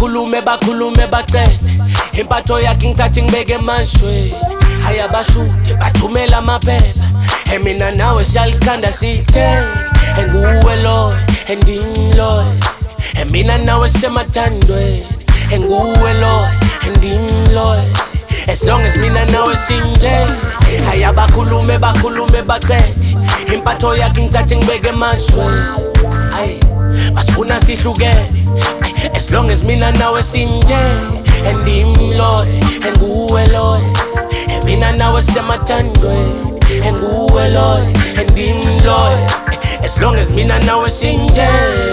bakhulume baqede impatho yakhe ngithathe ngibeke emashweni ayabashute bathumela amaphepha mina nawe siyalikhanda sithe nguwe lo endimlo mina nawe semathandweni nguwe lo endimlo as long as mina nawe sinje ayabakhulume baqede impatho yakhe ngithathe ngibeke emashweni ay basifuna sihlukene as long as mina nawe sinje endimlo nguwe lo mina nawe semathandweni nguwe lo endimlo as long as mina nawe sinje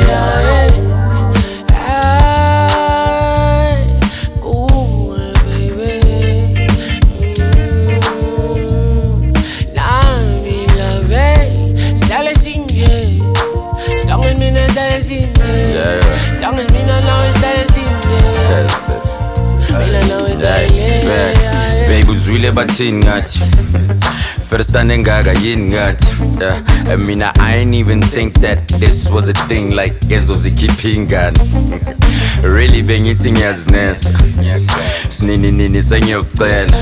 Baby uzwile bathini ngathi first time engaka yini ngathi I mean I ain't even think that this was a thing like ezo zikhipha ingane really bengithi ngiyazinesa sinini sengiyokucela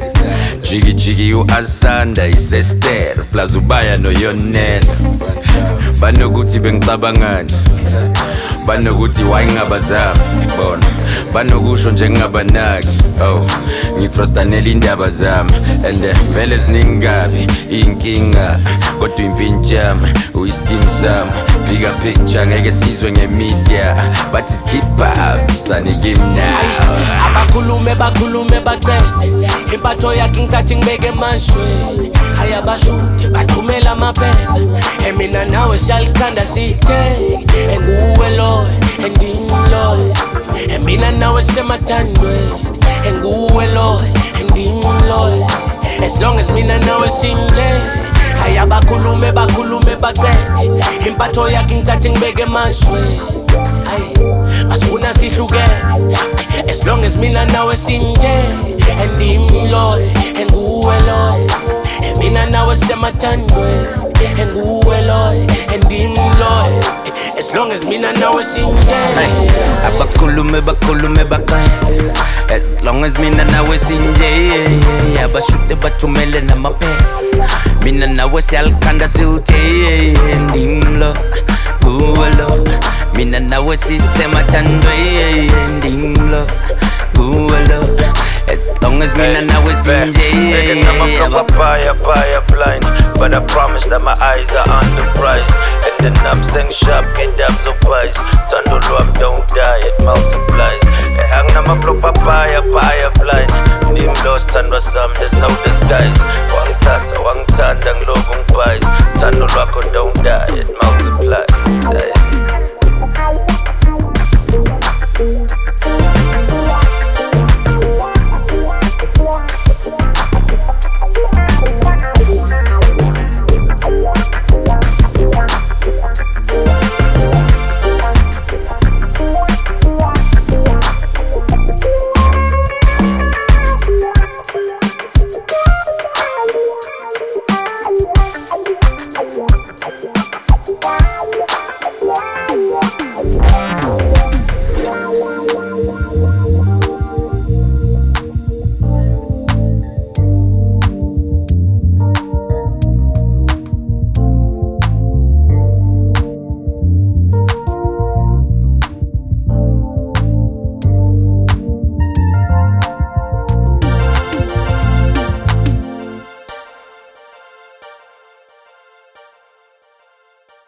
jiki u-Asanda isester plus ubaya noyonela banokuthi bengicabangani banokuthi wayengabazami bona banokusho nje ngingabanaki ngifrostanela indaba zami and vele ziningabi inkinga kodwa impintshama uyiskim sami bigger picture ngeke sizwe ngemedia but is keep up sanike now bakhulume baqede impatho yakhe ngithathe ngibeke emashweni ayabashute bathumela amaphepha mina nawe siyalikhanda sithe nguwe lo endimlo mina nawe semathandweni nguwe lo endimlo as long as mina nawe sinje ayabakhulume baqede impatho yakhe ngithathe ngibeke emashweni basifuna sihlukene as long as mina nawe sinje endimlo nguwe lo mina nawe semathandweni nguwe lo endimlo as long as mina nawe sinje abakhulume baqede as long as mina nawe sinje abashute bathumele namaphepha mina nawe siyalikhanda siwuthe endimlo nguwe lo mina nawe sisemathandweni endimlo nguwe lo as long as mina nawe sinje Papaya blind, but I promise that my eyes are on the prize. And then I'm saying sharp, get up so price. Sando love don't die, it multiplies. Hang nama flow papaya blind. Nim lost and was there's no disguise. Wang tandang lobong price. Sando love don't die.